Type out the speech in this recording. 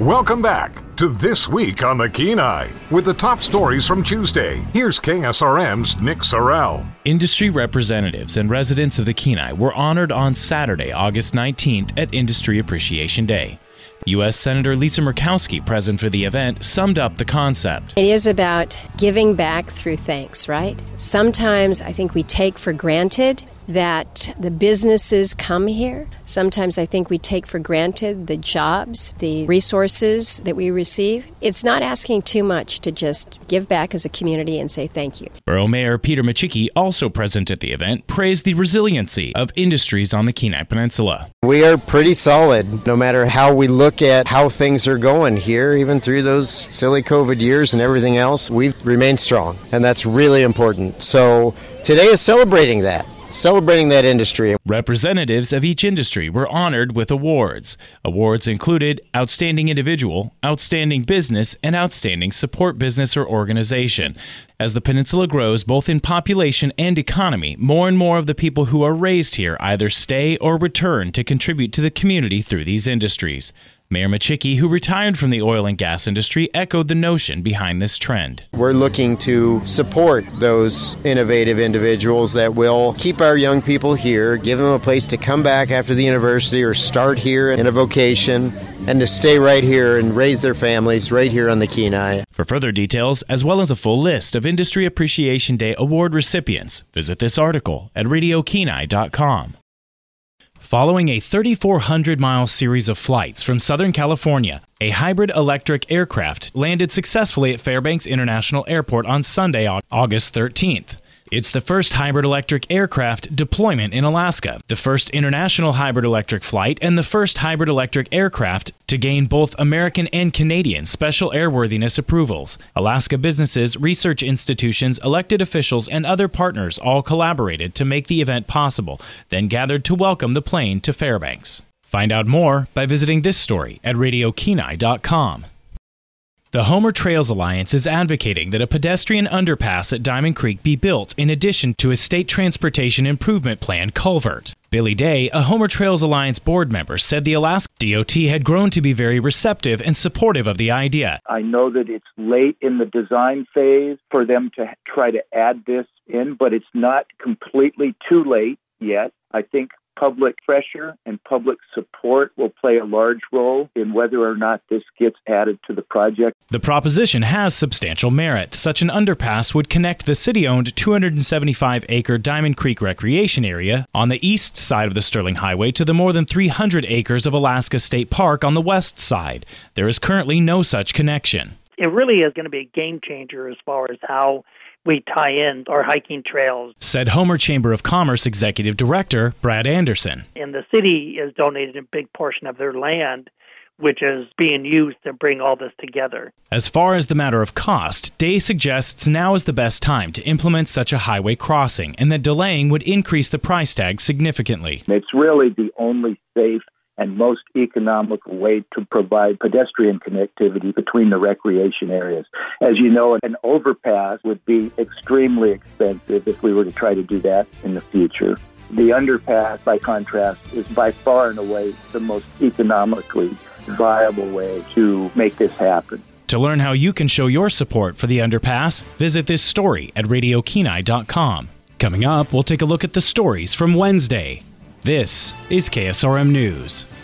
Welcome back to This Week on the Kenai with the top stories from Tuesday. Here's KSRM's Nick Sorrell. Industry representatives and residents of the Kenai were honored on Saturday, August 19th at Industry Appreciation Day. U.S. Senator Lisa Murkowski, present for the event, summed up the concept. It is about giving back through thanks, right? Sometimes I think we take for granted that the businesses come here. Sometimes I think we take for granted the jobs, the resources that we receive. It's not asking too much to just give back as a community and say thank you. Borough Mayor Peter Machicki, also present at the event, praised the resiliency of industries on the Kenai Peninsula. We are pretty solid, no matter how we look at how things are going here, even through those silly COVID years and everything else, we've remained strong, and that's really important. So today is celebrating that industry. Representatives of each industry were honored with awards. Awards included Outstanding Individual, Outstanding Business, and Outstanding Support Business or Organization. As the peninsula grows both in population and economy, more and more of the people who are raised here either stay or return to contribute to the community through these industries. Mayor Machicki, who retired from the oil and gas industry, echoed the notion behind this trend. We're looking to support those innovative individuals that will keep our young people here, give them a place to come back after the university or start here in a vocation, and to stay right here and raise their families right here on the Kenai. For further details, as well as a full list of Industry Appreciation Day award recipients, visit this article at radiokenai.com. Following a 3,400-mile series of flights from Southern California, a hybrid electric aircraft landed successfully at Fairbanks International Airport on Sunday, August 13th. It's the first hybrid electric aircraft deployment in Alaska, the first international hybrid electric flight, and the first hybrid electric aircraft to gain both American and Canadian special airworthiness approvals. Alaska businesses, research institutions, elected officials, and other partners all collaborated to make the event possible, then gathered to welcome the plane to Fairbanks. Find out more by visiting this story at radiokenai.com. The Homer Trails Alliance is advocating that a pedestrian underpass at Diamond Creek be built in addition to a state transportation improvement plan culvert. Billy Day, a Homer Trails Alliance board member, said the Alaska DOT had grown to be very receptive and supportive of the idea. I know that it's late in the design phase for them to try to add this in, but it's not completely too late yet. I think public pressure and public support will play a large role in whether or not this gets added to the project. The proposition has substantial merit. Such an underpass would connect the city-owned 275-acre Diamond Creek Recreation Area on the east side of the Sterling Highway to the more than 300 acres of Alaska State Park on the west side. There is currently no such connection. It really is going to be a game changer as far as how we tie in our hiking trails, said Homer Chamber of Commerce Executive Director Brad Anderson. And the city has donated a big portion of their land, which is being used to bring all this together. As far as the matter of cost, Day suggests now is the best time to implement such a highway crossing, and that delaying would increase the price tag significantly. It's really the only safe and most economical way to provide pedestrian connectivity between the recreation areas. As you know, an overpass would be extremely expensive if we were to try to do that in the future. The underpass, by contrast, is by far and away the most economically viable way to make this happen. To learn how you can show your support for the underpass, visit this story at radiokenai.com. Coming up, we'll take a look at the stories from Wednesday. This is KSRM News.